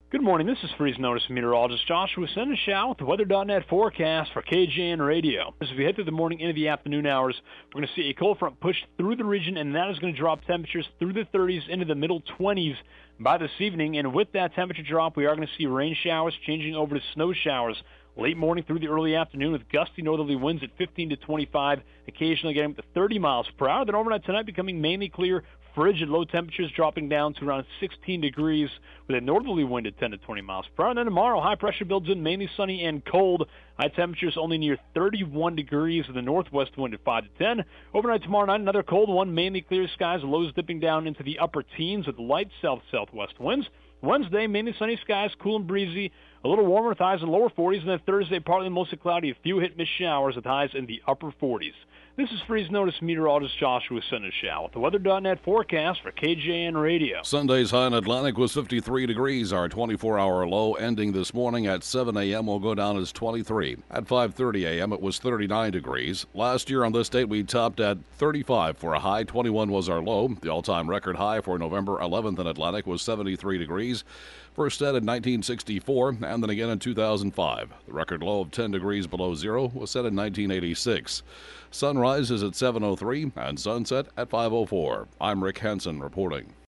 Good morning. This is Freeze Notice meteorologist Joshua Seneschal with the Weather.net forecast for KJN Radio. As we head through the morning into the afternoon hours, we're going to see a cold front push through the region, and that is going to drop temperatures through the 30s into the middle 20s by this evening. And with that temperature drop, we are going to see rain showers changing over to snow showers late morning through the early afternoon with gusty northerly winds at 15 to 25, occasionally getting up to 30 miles per hour. Then overnight tonight becoming mainly clear, frigid, low temperatures dropping down to around 16 degrees with a northerly wind at 10 to 20 miles per hour. And then tomorrow, high pressure builds in, mainly sunny and cold. High temperatures only near 31 degrees with a northwest wind at 5 to 10. Overnight tomorrow night, another cold one, mainly clear skies, lows dipping down into the upper teens with light south-southwest winds. Wednesday, mainly sunny skies, cool and breezy, a little warmer with highs in the lower 40s, and then Thursday, partly mostly cloudy, a few hit-miss showers with highs in the upper 40s. This is Freeze Notice meteorologist Joshua Seneschal with the Weather.net forecast for KJN Radio. Sunday's high in Atlantic was 53 degrees. Our 24-hour low ending this morning at 7 a.m. will go down as 23. At 5:30 a.m. it was 39 degrees. Last year on this date we topped at 35 for a high. 21 was our low. The all-time record high for November 11th in Atlantic was 73 degrees. First set in 1964 and then again in 2005. The record low of 10 degrees below zero was set in 1986. Sunrise is at 7:03 and sunset at 5:04. I'm Rick Hansen reporting.